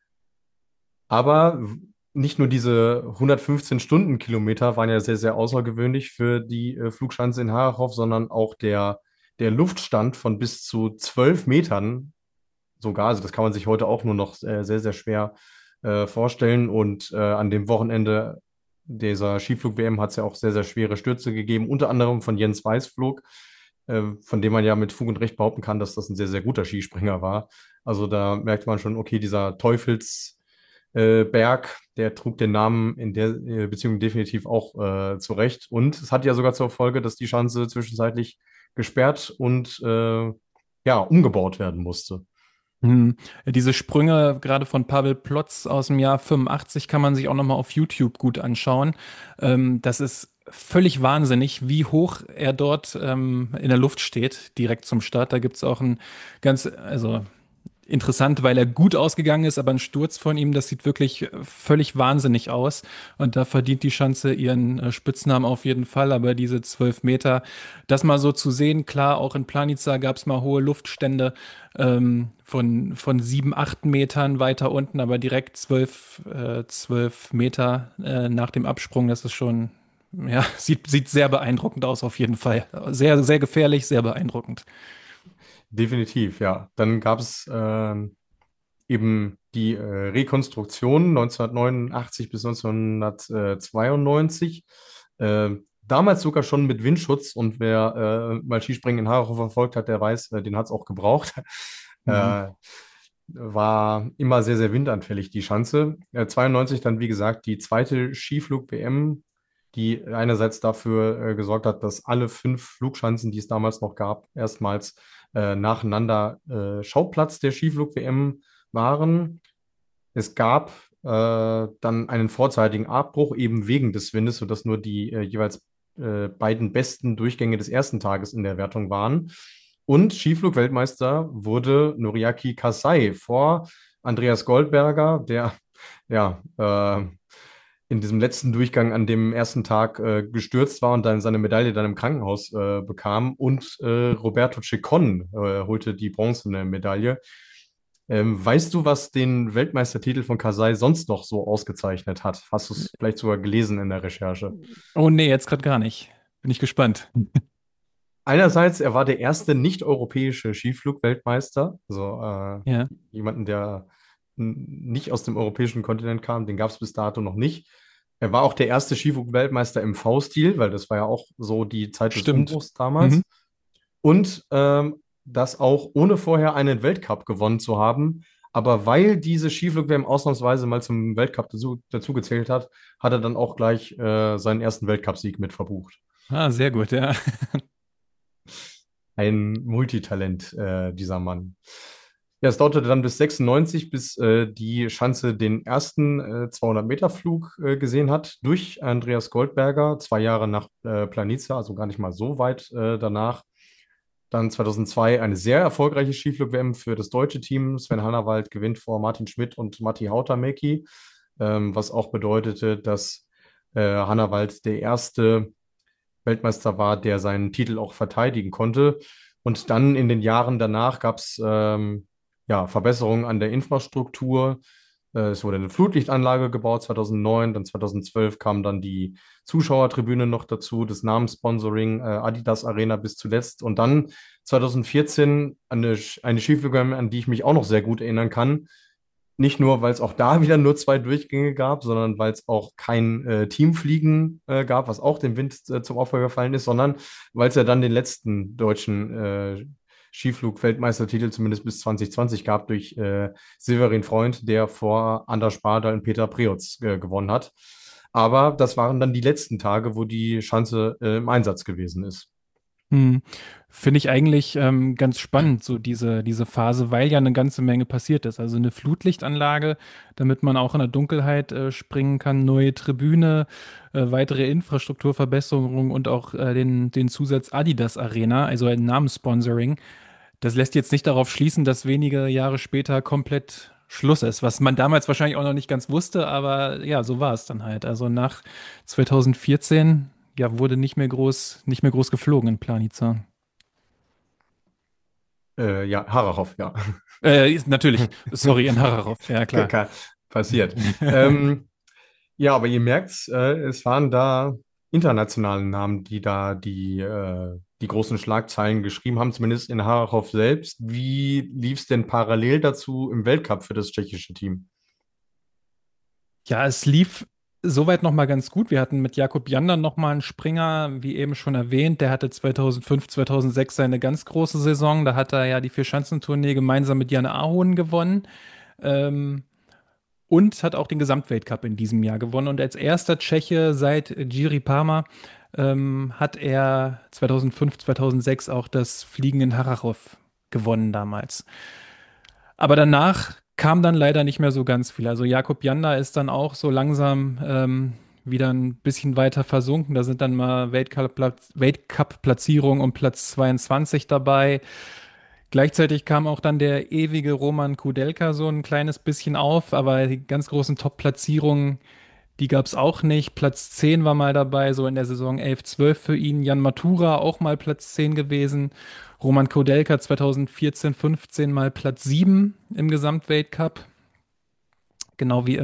Speaker 1: aber nicht nur diese 115 Stundenkilometer waren ja sehr, sehr außergewöhnlich für die Flugschanze in Harrachov, sondern auch der Luftstand von bis zu 12 Metern sogar. Also das kann man sich heute auch nur noch sehr, sehr schwer vorstellen. Und an dem Wochenende dieser Skiflug-WM hat es ja auch sehr, sehr schwere Stürze gegeben, unter anderem von Jens Weißflog, von dem man ja mit Fug und Recht behaupten kann, dass das ein sehr, sehr guter Skispringer war. Also da merkt man schon, okay, dieser Teufelsberg, der trug den Namen in der Beziehung definitiv auch zurecht. Und es hat ja sogar zur Folge, dass die Schanze zwischenzeitlich gesperrt und ja, umgebaut werden musste.
Speaker 2: Diese Sprünge, gerade von Pavel Plotz aus dem Jahr 85, kann man sich auch nochmal auf YouTube gut anschauen. Das ist völlig wahnsinnig, wie hoch er dort in der Luft steht, direkt zum Start. Da gibt es auch ein also interessant, weil er gut ausgegangen ist, aber ein Sturz von ihm, das sieht wirklich völlig wahnsinnig aus. Und da verdient die Schanze ihren Spitznamen auf jeden Fall. Aber diese 12 Meter, das mal so zu sehen, klar, auch in Planica gab es mal hohe Luftstände von 7, 8 Metern weiter unten, aber direkt 12 Meter nach dem Absprung, das ist schon, ja, sieht sehr beeindruckend aus auf jeden Fall. Sehr, sehr gefährlich, sehr beeindruckend.
Speaker 1: Definitiv, ja. Dann gab es eben die Rekonstruktion 1989 bis 1992. Damals sogar schon mit Windschutz und wer mal Skispringen in Haro verfolgt hat, der weiß, den hat es auch gebraucht.
Speaker 2: Mhm.
Speaker 1: Äh, war immer sehr, sehr windanfällig, die Schanze. 92 dann, wie gesagt, die zweite Skiflug-WM, die einerseits dafür gesorgt hat, dass alle 5 Flugschanzen, die es damals noch gab, erstmals nacheinander Schauplatz der Skiflug-WM waren. Es gab dann einen vorzeitigen Abbruch eben wegen des Windes, sodass nur die jeweils beiden besten Durchgänge des ersten Tages in der Wertung waren. Und Skiflug-Weltmeister wurde Noriaki Kasai vor Andreas Goldberger, der ja in diesem letzten Durchgang an dem ersten Tag gestürzt war und dann seine Medaille dann im Krankenhaus bekam. Und Roberto Ceccon holte die bronzene Medaille. Weißt du, was den Weltmeistertitel von Kasai sonst noch so ausgezeichnet hat? Hast du es vielleicht sogar gelesen in der Recherche?
Speaker 2: Oh nee, jetzt gerade gar nicht. Bin ich gespannt.
Speaker 1: Einerseits, er war der erste nicht-europäische Skiflug-Weltmeister, also
Speaker 2: Ja,
Speaker 1: jemanden, der nicht aus dem europäischen Kontinent kam, den gab es bis dato noch nicht. Er war auch der erste Skiflug-Weltmeister im V-Stil, weil das war ja auch so die Zeit des
Speaker 2: stimmt.
Speaker 1: Umbruchs damals.
Speaker 2: Mhm.
Speaker 1: Und das auch ohne vorher einen Weltcup gewonnen zu haben. Aber weil diese Skiflug-WM ausnahmsweise mal zum Weltcup dazu gezählt hat, hat er dann auch gleich seinen ersten Weltcupsieg mit verbucht.
Speaker 2: Ah, sehr gut, ja.
Speaker 1: Ein Multitalent, dieser Mann. Ja, es dauerte dann bis 96, bis die Schanze den ersten 200-Meter-Flug gesehen hat durch Andreas Goldberger, 2 Jahre nach Planica, also gar nicht mal so weit danach. Dann 2002 eine sehr erfolgreiche Skiflug-WM für das deutsche Team. Sven Hannawald gewinnt vor Martin Schmidt und Matti Hautamäki, was auch bedeutete, dass Hannawald der erste Weltmeister war, der seinen Titel auch verteidigen konnte. Und dann in den Jahren danach gab es ja, Verbesserungen an der Infrastruktur. Es wurde eine Flutlichtanlage gebaut 2009, dann 2012 kam dann die Zuschauertribüne noch dazu, das Namenssponsoring, Adidas Arena bis zuletzt. Und dann 2014 eine Skiflug-WM, an die ich mich auch noch sehr gut erinnern kann, nicht nur, weil es auch da wieder nur 2 Durchgänge gab, sondern weil es auch kein Teamfliegen gab, was auch dem Wind zum Opfer gefallen ist, sondern weil es ja dann den letzten deutschen Skiflug-Weltmeistertitel zumindest bis 2020 gab durch Severin Freund, der vor Anders Bardal und Peter Preutz gewonnen hat. Aber das waren dann die letzten Tage, wo die Schanze im Einsatz gewesen ist.
Speaker 2: Hm. Finde ich eigentlich ganz spannend, so diese Phase, weil ja eine ganze Menge passiert ist. Also eine Flutlichtanlage, damit man auch in der Dunkelheit springen kann, neue Tribüne, weitere Infrastrukturverbesserungen und auch den Zusatz Adidas Arena, also ein Namenssponsoring. Das lässt jetzt nicht darauf schließen, dass wenige Jahre später komplett Schluss ist, was man damals wahrscheinlich auch noch nicht ganz wusste, aber ja, so war es dann halt. Also nach 2014, ja, wurde nicht mehr groß geflogen in Planica.
Speaker 1: Ja, Harachow, ja.
Speaker 2: Natürlich, sorry, in Harrach, ja klar.
Speaker 1: Passiert. Ähm, ja, aber ihr merkt, es waren da internationale Namen, die da die großen Schlagzeilen geschrieben haben, zumindest in Harachow selbst. Wie lief es denn parallel dazu im Weltcup für das tschechische Team?
Speaker 2: Ja, es lief soweit noch mal ganz gut. Wir hatten mit Jakub Janda noch mal einen Springer, wie eben schon erwähnt. Der hatte 2005, 2006 seine ganz große Saison. Da hat er ja die Vierschanzentournee gemeinsam mit Jan Ahonen gewonnen. Ähm, und hat auch den Gesamtweltcup in diesem Jahr gewonnen. Und als erster Tscheche seit Jiri Parma hat er 2005, 2006 auch das Fliegen in Harrachov gewonnen damals. Aber danach kam dann leider nicht mehr so ganz viel. Also Jakub Janda ist dann auch so langsam wieder ein bisschen weiter versunken. Da sind dann mal Weltcup-Platzierungen um Platz 22 dabei. Gleichzeitig kam auch dann der ewige Roman Kudelka so ein kleines bisschen auf, aber die ganz großen Top-Platzierungen, die gab es auch nicht. Platz 10 war mal dabei, so in der Saison 11, 12 für ihn. Jan Matura auch mal Platz 10 gewesen. Roman Kudelka 2014, 15 mal Platz 7 im Gesamtweltcup. Genau wie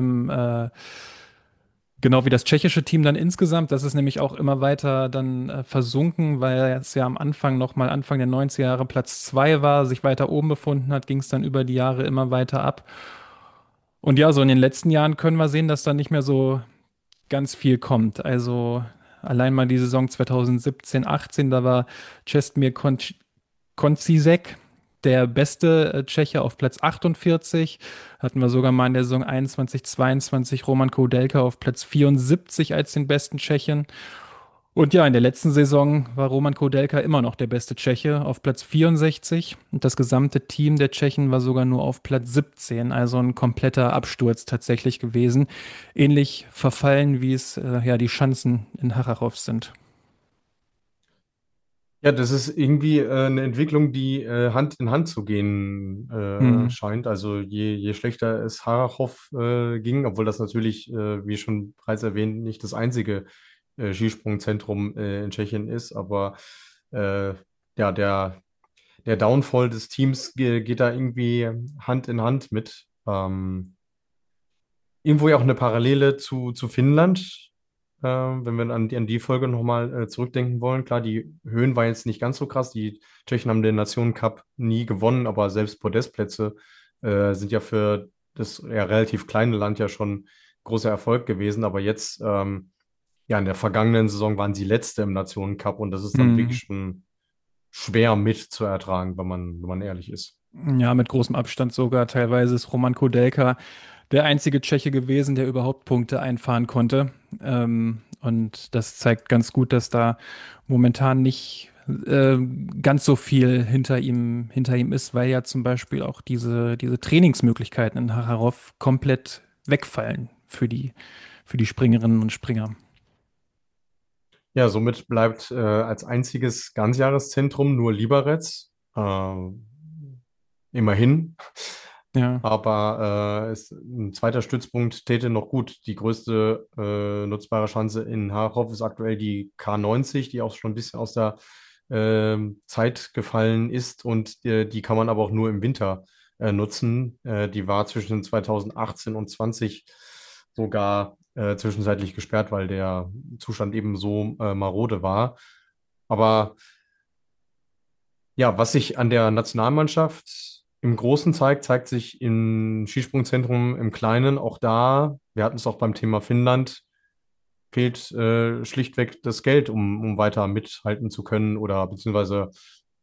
Speaker 2: genau wie das tschechische Team dann insgesamt. Das ist nämlich auch immer weiter dann versunken, weil es ja am Anfang nochmal Anfang der 90er Jahre Platz 2 war, sich weiter oben befunden hat, ging es dann über die Jahre immer weiter ab. Und ja, so in den letzten Jahren können wir sehen, dass da nicht mehr so ganz viel kommt. Also allein mal die Saison 2017, 18, da war Čestmír Koncísek der beste Tscheche auf Platz 48. Hatten wir sogar mal in der Saison 21, 22 Roman Koudelka auf Platz 74 als den besten Tschechen. Und ja, in der letzten Saison war Roman Koudelka immer noch der beste Tscheche auf Platz 64 und das gesamte Team der Tschechen war sogar nur auf Platz 17, also ein kompletter Absturz tatsächlich gewesen. Ähnlich verfallen, wie es ja die Schanzen in Harrachov sind.
Speaker 1: Ja, das ist irgendwie eine Entwicklung, die Hand in Hand zu gehen
Speaker 2: Hm.
Speaker 1: scheint. Also je schlechter es Harachow ging, obwohl das natürlich, wie schon bereits erwähnt, nicht das einzige Skisprungzentrum in Tschechien ist, aber äh, ja, der Downfall des Teams geht da irgendwie Hand in Hand mit. Irgendwo ja auch eine Parallele zu Finnland, wenn wir an die Folge nochmal zurückdenken wollen. Klar, die Höhen waren jetzt nicht ganz so krass. Die Tschechen haben den Nationen-Cup nie gewonnen, aber selbst Podestplätze sind ja für das ja relativ kleine Land ja schon großer Erfolg gewesen. Aber jetzt, ja, in der vergangenen Saison waren sie Letzte im Nationen-Cup und das ist dann wirklich
Speaker 2: Hm.
Speaker 1: schon schwer mitzuertragen, wenn man ehrlich ist.
Speaker 2: Ja, mit großem Abstand sogar. Teilweise ist Roman Koudelka der einzige Tscheche gewesen, der überhaupt Punkte einfahren konnte. Und das zeigt ganz gut, dass da momentan nicht ganz so viel hinter ihm ist, weil ja zum Beispiel auch diese Trainingsmöglichkeiten in Hararov komplett wegfallen für die Springerinnen und Springer.
Speaker 1: Ja, somit bleibt als einziges Ganzjahreszentrum nur Liberec. Immerhin.
Speaker 2: Ja.
Speaker 1: Aber ein zweiter Stützpunkt täte noch gut. Die größte nutzbare Schanze in Harhof ist aktuell die K90, die auch schon ein bisschen aus der Zeit gefallen ist. Und die kann man aber auch nur im Winter nutzen. Die war zwischen 2018 und 20 sogar zwischenzeitlich gesperrt, weil der Zustand eben so marode war. Aber ja, was sich an der Nationalmannschaft im Großen zeigt, zeigt sich im Skisprungzentrum im Kleinen. Auch da, wir hatten es auch beim Thema Finnland, fehlt schlichtweg das Geld, um weiter mithalten zu können oder beziehungsweise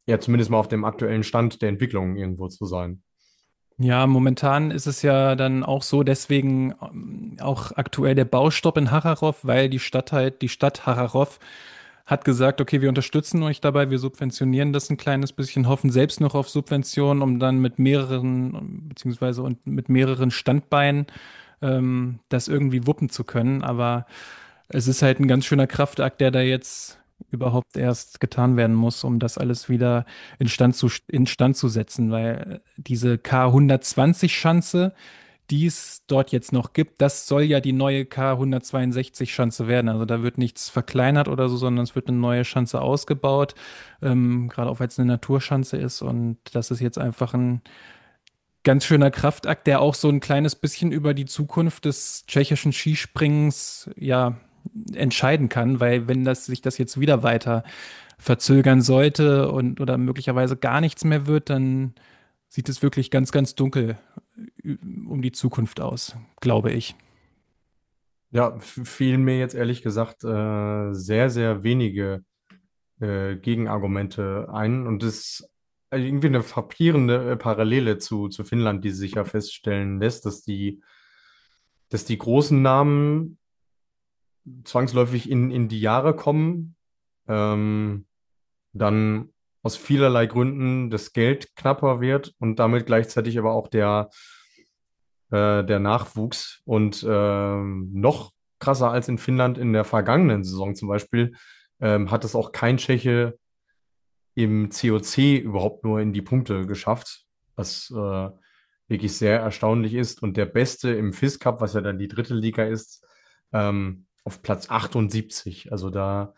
Speaker 1: ja, zumindest mal auf dem aktuellen Stand der Entwicklung irgendwo zu sein.
Speaker 2: Ja, momentan ist es ja dann auch so, deswegen auch aktuell der Baustopp in Harrachov, weil die Stadt Harrachov hat gesagt, okay, wir unterstützen euch dabei, wir subventionieren das ein kleines bisschen, hoffen selbst noch auf Subventionen, um dann mit mehreren, beziehungsweise und mit mehreren Standbeinen das irgendwie wuppen zu können. Aber es ist halt ein ganz schöner Kraftakt, der da jetzt überhaupt erst getan werden muss, um das alles wieder instand zu setzen, weil diese K120-Schanze, die es dort jetzt noch gibt, das soll ja die neue K162-Schanze werden. Also da wird nichts verkleinert oder so, sondern es wird eine neue Schanze ausgebaut, gerade auch weil es eine Naturschanze ist. Und das ist jetzt einfach ein ganz schöner Kraftakt, der auch so ein kleines bisschen über die Zukunft des tschechischen Skispringens ja entscheiden kann, weil wenn sich das jetzt wieder weiter verzögern sollte und oder möglicherweise gar nichts mehr wird, dann sieht es wirklich ganz, ganz dunkel um die Zukunft aus, glaube ich.
Speaker 1: Ja, fielen mir jetzt ehrlich gesagt sehr, sehr wenige Gegenargumente ein und das ist irgendwie eine frappierende Parallele zu Finnland, die sich ja feststellen lässt, dass die großen Namen zwangsläufig in die Jahre kommen, ähm, dann aus vielerlei Gründen das Geld knapper wird und damit gleichzeitig aber auch der Nachwuchs. Und noch krasser als in Finnland in der vergangenen Saison zum Beispiel, hat es auch kein Tscheche im COC überhaupt nur in die Punkte geschafft, was wirklich sehr erstaunlich ist. Und der Beste im FIS Cup, was ja dann die dritte Liga ist, auf Platz 78. Also da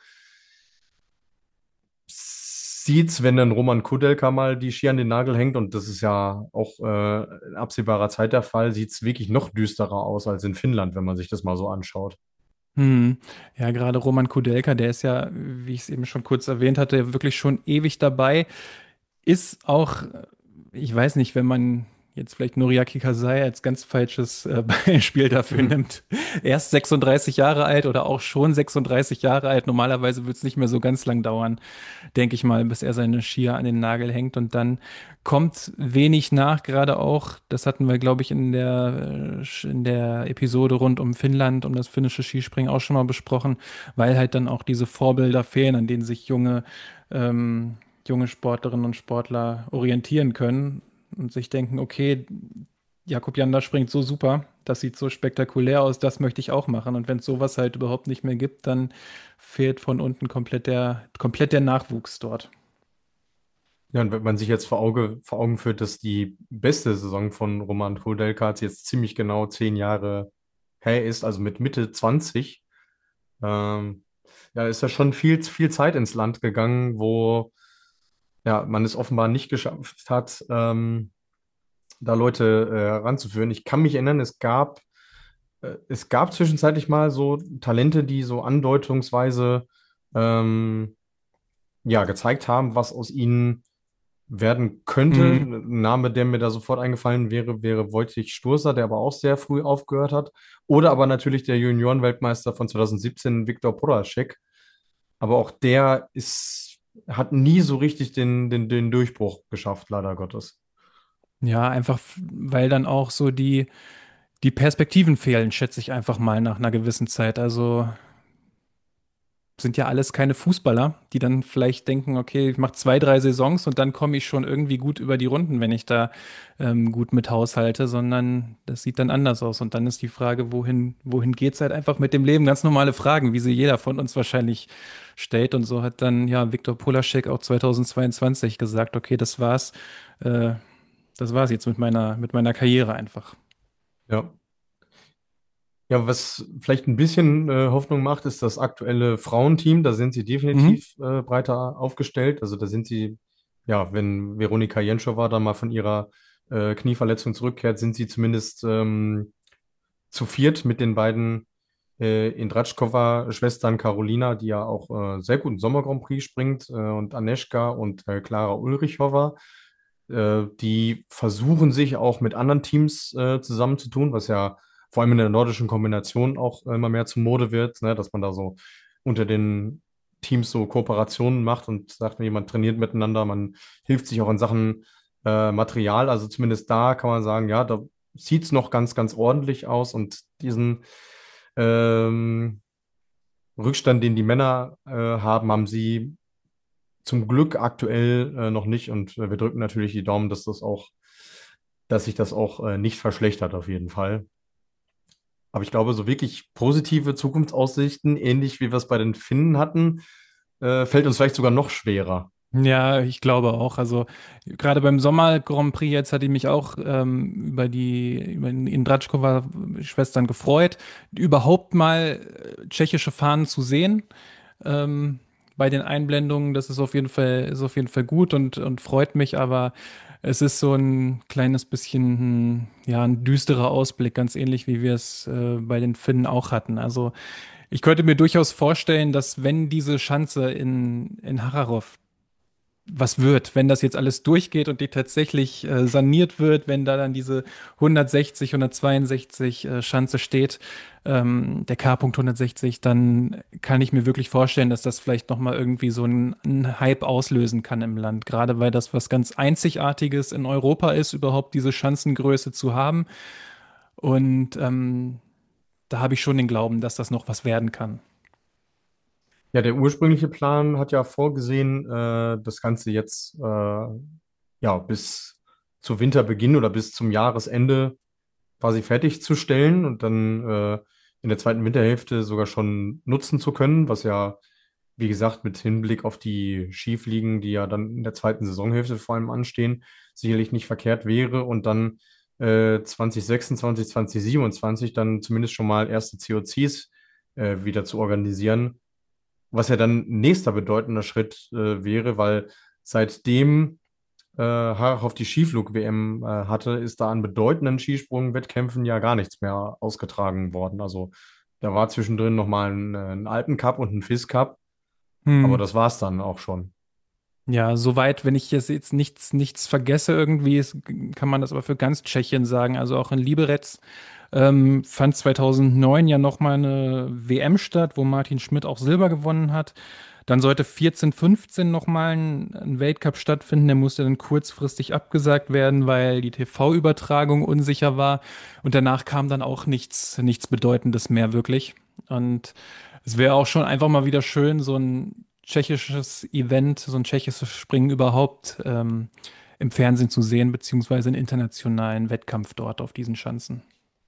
Speaker 1: sieht's, wenn dann Roman Kudelka mal die Ski an den Nagel hängt, und das ist ja auch in absehbarer Zeit der Fall, sieht's wirklich noch düsterer aus als in Finnland, wenn man sich das mal so anschaut.
Speaker 2: Hm. Ja, gerade Roman Kudelka, der ist ja, wie ich es eben schon kurz erwähnt hatte, wirklich schon ewig dabei. Ist auch, ich weiß nicht, wenn man jetzt vielleicht Noriaki Kasai als ganz falsches Beispiel dafür
Speaker 1: Mhm.
Speaker 2: nimmt. Erst 36 Jahre alt oder auch schon 36 Jahre alt. Normalerweise wird es nicht mehr so ganz lang dauern, denke ich mal, bis er seine Skier an den Nagel hängt. Und dann kommt wenig nach, gerade auch, das hatten wir, glaube ich, in der Episode rund um Finnland, um das finnische Skispringen auch schon mal besprochen, weil halt dann auch diese Vorbilder fehlen, an denen sich junge Sportlerinnen und Sportler orientieren können und sich denken, okay, Jakub Janda springt so super, das sieht so spektakulär aus, das möchte ich auch machen. Und wenn es sowas halt überhaupt nicht mehr gibt, dann fehlt von unten komplett der Nachwuchs dort.
Speaker 1: Ja, und wenn man sich jetzt vor Augen führt, dass die beste Saison von Roman Kudelka jetzt ziemlich genau 10 Jahre her ist, also mit Mitte 20, ähm, ja, ist da schon viel Zeit ins Land gegangen, wo ja, man es offenbar nicht geschafft hat, da Leute ranzuführen. Ich kann mich erinnern, es gab zwischenzeitlich mal so Talente, die so andeutungsweise ähm, ja, gezeigt haben, was aus ihnen werden könnte.
Speaker 2: Mhm.
Speaker 1: Ein Name, der mir da sofort eingefallen wäre, wäre Wojciech Sturza, der aber auch sehr früh aufgehört hat. Oder aber natürlich der Juniorenweltmeister von 2017, Viktor Poraschek. Aber auch hat nie so richtig den Durchbruch geschafft, leider Gottes.
Speaker 2: Ja, einfach, weil dann auch so die Perspektiven fehlen, schätze ich einfach mal nach einer gewissen Zeit. Also sind ja alles keine Fußballer, die dann vielleicht denken, okay, ich mache zwei, drei Saisons und dann komme ich schon irgendwie gut über die Runden, wenn ich da gut mit haushalte, sondern das sieht dann anders aus. Und dann ist die Frage, wohin geht's halt einfach mit dem Leben? Ganz normale Fragen, wie sie jeder von uns wahrscheinlich stellt. Und so hat dann ja Viktor Polaschek auch 2022 gesagt, okay, äh, das war's jetzt mit meiner Karriere einfach.
Speaker 1: Ja. Ja, was vielleicht ein bisschen Hoffnung macht, ist das aktuelle Frauenteam. Da sind sie
Speaker 2: Mhm.
Speaker 1: definitiv breiter aufgestellt. Also da sind sie, ja, wenn Veronika Jenschova da mal von ihrer Knieverletzung zurückkehrt, sind sie zumindest zu viert mit den beiden Indratschkova-Schwestern Carolina, die ja auch sehr guten Sommer Grand Prix springt, und Aneschka und Klara Ulrichova. Die versuchen sich auch mit anderen Teams zusammenzutun, was ja vor allem in der nordischen Kombination auch immer mehr zur Mode wird, ne? Dass man da so unter den Teams so Kooperationen macht und sagt, nee, man trainiert miteinander, man hilft sich auch in Sachen Material. Also zumindest da kann man sagen, ja, da sieht es noch ganz, ganz ordentlich aus und diesen ähm, Rückstand, den die Männer haben, haben sie zum Glück aktuell noch nicht und wir drücken natürlich die Daumen, dass sich das auch nicht verschlechtert auf jeden Fall. Aber ich glaube, so wirklich positive Zukunftsaussichten, ähnlich wie wir es bei den Finnen hatten, fällt uns vielleicht sogar noch schwerer.
Speaker 2: Ja, ich glaube auch. Also gerade beim Sommer Grand Prix jetzt hatte ich mich auch über die Indratschkova-Schwestern gefreut, überhaupt mal tschechische Fahnen zu sehen. Bei den Einblendungen, das ist auf jeden Fall gut und freut mich, aber es ist so ein kleines bisschen, ja, ein düsterer Ausblick, ganz ähnlich wie wir es bei den Finnen auch hatten. Also ich könnte mir durchaus vorstellen, dass wenn diese Schanze in Harrachov was wird, wenn das jetzt alles durchgeht und die tatsächlich saniert wird, wenn da dann diese 160, 162 Schanze steht, der K-Punkt 160, dann kann ich mir wirklich vorstellen, dass das vielleicht noch mal irgendwie so einen Hype auslösen kann im Land. Gerade weil das was ganz Einzigartiges in Europa ist, überhaupt diese Schanzengröße zu haben. Und da habe ich schon den Glauben, dass das noch was werden kann.
Speaker 1: Ja, der ursprüngliche Plan hat ja vorgesehen, das Ganze jetzt ja bis zu Winterbeginn oder bis zum Jahresende quasi fertigzustellen und dann in der zweiten Winterhälfte sogar schon nutzen zu können, was ja, wie gesagt, mit Hinblick auf die Skifliegen, die ja dann in der zweiten Saisonhälfte vor allem anstehen, sicherlich nicht verkehrt wäre und dann 2026, 2027 dann zumindest schon mal erste COCs wieder zu organisieren, was ja dann nächster bedeutender Schritt wäre, weil seitdem Harach die Skiflug-WM hatte, ist da an bedeutenden Skisprung-Wettkämpfen ja gar nichts mehr ausgetragen worden. Also da war zwischendrin nochmal ein Alpencup und ein FIS-Cup, aber
Speaker 2: Hm.
Speaker 1: das war es dann auch schon.
Speaker 2: Ja, soweit, wenn ich jetzt nichts vergesse irgendwie, kann man das aber für ganz Tschechien sagen. Also auch in Liberec fand 2009 ja nochmal eine WM statt, wo Martin Schmidt auch Silber gewonnen hat. Dann sollte 14, 15 nochmal ein Weltcup stattfinden. Der musste dann kurzfristig abgesagt werden, weil die TV-Übertragung unsicher war. Und danach kam dann auch nichts Bedeutendes mehr wirklich. Und es wäre auch schon einfach mal wieder schön, so ein tschechisches Event, so ein tschechisches Springen überhaupt im Fernsehen zu sehen, beziehungsweise einen internationalen Wettkampf dort auf diesen Schanzen.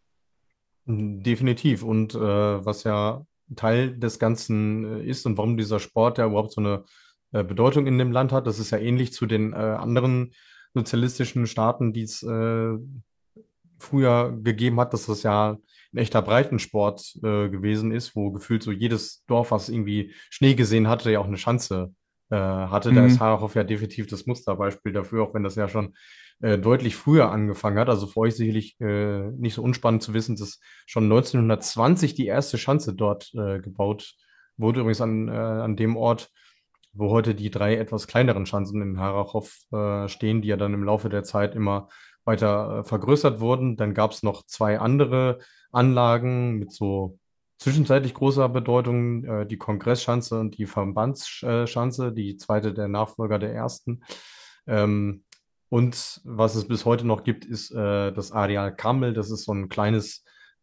Speaker 1: Definitiv. Und was ja Teil des Ganzen ist und warum dieser Sport ja überhaupt so eine Bedeutung in dem Land hat, das ist ja ähnlich zu den anderen sozialistischen Staaten, die es früher gegeben hat, dass das ja ein echter Breitensport gewesen ist, wo gefühlt so jedes Dorf, was irgendwie Schnee gesehen hatte, ja auch eine Schanze hatte. Da ist
Speaker 2: Hm.
Speaker 1: Harrachov ja definitiv das Musterbeispiel dafür, auch wenn das ja schon deutlich früher angefangen hat. Also für euch sicherlich nicht so unspannend zu wissen, dass schon 1920 die erste Schanze dort gebaut wurde. Übrigens an dem Ort, wo heute die drei etwas kleineren Schanzen in Harrachov stehen, die ja dann im Laufe der Zeit immer weiter vergrößert wurden. Dann gab es noch zwei andere Anlagen mit so zwischenzeitlich großer Bedeutung, die Kongressschanze und die Verbandsschanze, die zweite der Nachfolger der ersten. Ähm, und was es bis heute noch gibt, ist das Areal Kamel. Das ist so ein kleines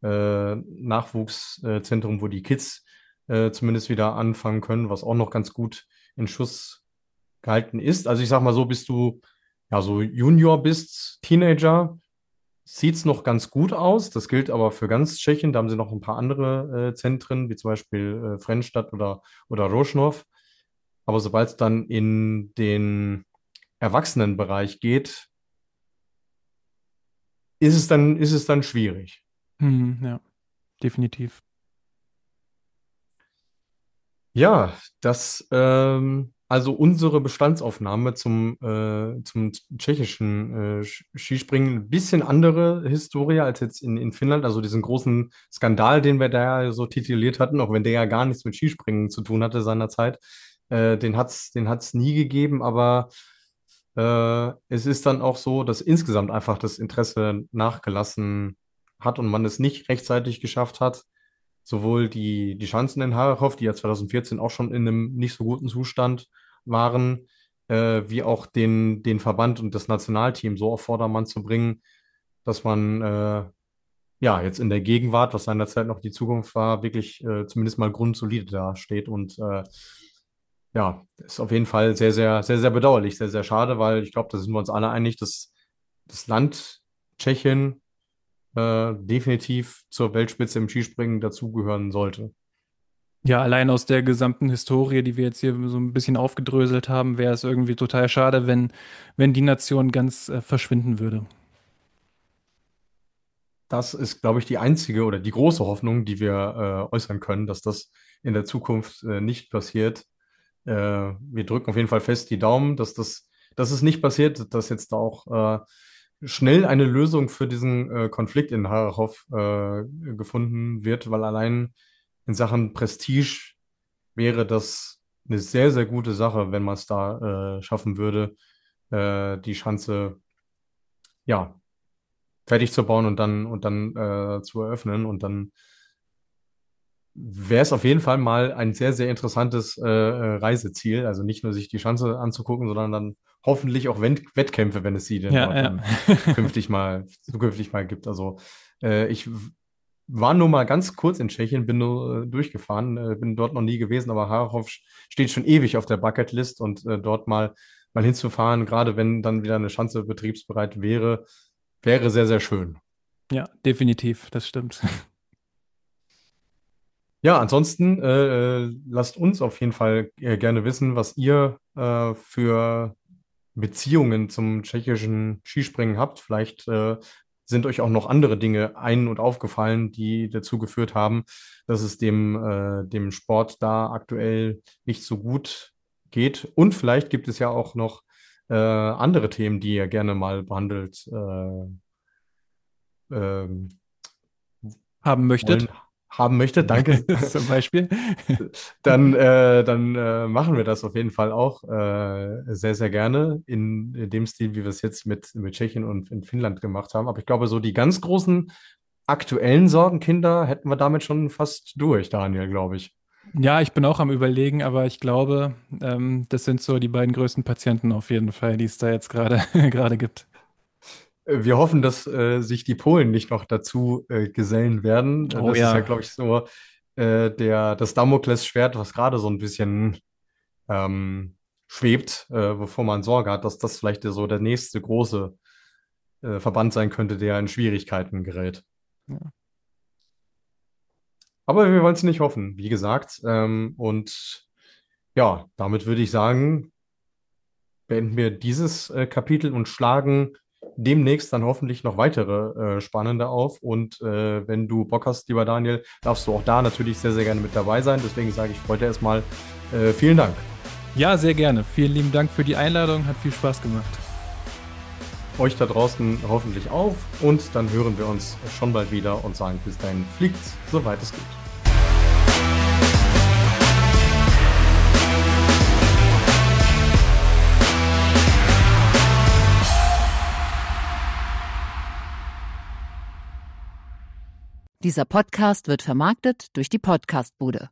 Speaker 1: Nachwuchszentrum, wo die Kids zumindest wieder anfangen können, was auch noch ganz gut in Schuss gehalten ist. Also ich sag mal so, bis du ja so Junior bist, Teenager, sieht es noch ganz gut aus. Das gilt aber für ganz Tschechien. Da haben sie noch ein paar andere Zentren, wie zum Beispiel Frenstadt oder Rožnov. Aber sobald es dann in den Erwachsenenbereich geht, ist es dann schwierig.
Speaker 2: Hm, ja, definitiv.
Speaker 1: Ja, also unsere Bestandsaufnahme zum tschechischen Skispringen, ein bisschen andere Historie als jetzt in Finnland. Also diesen großen Skandal, den wir da ja so tituliert hatten, auch wenn der ja gar nichts mit Skispringen zu tun hatte seinerzeit, den hat's nie gegeben. Aber es ist dann auch so, dass insgesamt einfach das Interesse nachgelassen hat und man es nicht rechtzeitig geschafft hat, sowohl die Schanzen in Harrachov, die ja 2014 auch schon in einem nicht so guten Zustand waren, wie auch den Verband und das Nationalteam so auf Vordermann zu bringen, dass man ja jetzt in der Gegenwart, was seinerzeit noch die Zukunft war, wirklich zumindest mal grundsolide dasteht. Und ja, ist auf jeden Fall sehr, sehr, sehr, sehr bedauerlich, sehr, sehr schade, weil ich glaube, da sind wir uns alle einig, dass das Land Tschechien definitiv zur Weltspitze im Skispringen dazugehören sollte.
Speaker 2: Ja, allein aus der gesamten Historie, die wir jetzt hier so ein bisschen aufgedröselt haben, wäre es irgendwie total schade, wenn die Nation ganz verschwinden würde.
Speaker 1: Das ist, glaube ich, die einzige oder die große Hoffnung, die wir äußern können, dass das in der Zukunft nicht passiert. Wir drücken auf jeden Fall fest die Daumen, dass es nicht passiert, dass jetzt da auch schnell eine Lösung für diesen Konflikt in Harrachov gefunden wird, weil allein in Sachen Prestige wäre das eine sehr, sehr gute Sache, wenn man es da schaffen würde, die Schanze ja fertig zu bauen und dann zu eröffnen. Und dann wäre es auf jeden Fall mal ein sehr, sehr interessantes Reiseziel. Also nicht nur sich die Schanze anzugucken, sondern dann hoffentlich auch Wettkämpfe, wenn es sie denn
Speaker 2: Ja,
Speaker 1: dort
Speaker 2: ja.
Speaker 1: dann zukünftig mal gibt. Also ich war nur mal ganz kurz in Tschechien, bin nur durchgefahren, bin dort noch nie gewesen, aber Harrachov steht schon ewig auf der Bucketlist und dort mal hinzufahren, gerade wenn dann wieder eine Schanze betriebsbereit wäre, wäre sehr, sehr schön.
Speaker 2: Ja, definitiv, das stimmt.
Speaker 1: Ja, ansonsten lasst uns auf jeden Fall gerne wissen, was ihr für Beziehungen zum tschechischen Skispringen habt. Vielleicht sind euch auch noch andere Dinge ein- und aufgefallen, die dazu geführt haben, dass es dem Sport da aktuell nicht so gut geht. Und vielleicht gibt es ja auch noch andere Themen, die ihr gerne mal behandelt ähm,
Speaker 2: Haben
Speaker 1: wollen,
Speaker 2: möchtet,
Speaker 1: haben möchtet. Danke.
Speaker 2: zum Beispiel.
Speaker 1: Dann machen wir das auf jeden Fall auch sehr, sehr gerne in dem Stil, wie wir es jetzt mit Tschechien und in Finnland gemacht haben. Aber ich glaube, so die ganz großen aktuellen Sorgenkinder hätten wir damit schon fast durch, Daniel, glaube ich.
Speaker 2: Ja, ich bin auch am Überlegen, aber ich glaube, das sind so die beiden größten Patienten auf jeden Fall, die es da jetzt gerade gerade gibt.
Speaker 1: Wir hoffen, dass sich die Polen nicht noch dazu gesellen werden.
Speaker 2: Oh
Speaker 1: Das ist ja,
Speaker 2: ja,
Speaker 1: glaube ich, so das Damoklesschwert, was gerade so ein bisschen ähm, schwebt, wovor man Sorge hat, dass das vielleicht so der nächste große Verband sein könnte, der in Schwierigkeiten gerät. Aber wir wollen es nicht hoffen, wie gesagt. Und ja, damit würde ich sagen, beenden wir dieses Kapitel und schlagen demnächst dann hoffentlich noch weitere spannende auf. Und wenn du Bock hast, lieber Daniel, darfst du auch da natürlich sehr, sehr gerne mit dabei sein. Deswegen sage ich heute erstmal vielen Dank.
Speaker 2: ja, sehr gerne. Vielen lieben Dank für die Einladung, hat viel Spaß gemacht.
Speaker 1: Euch da draußen hoffentlich auch. Und dann hören wir uns schon bald wieder und sagen bis dahin, fliegt, soweit es geht.
Speaker 3: Dieser Podcast wird vermarktet durch die Podcastbude.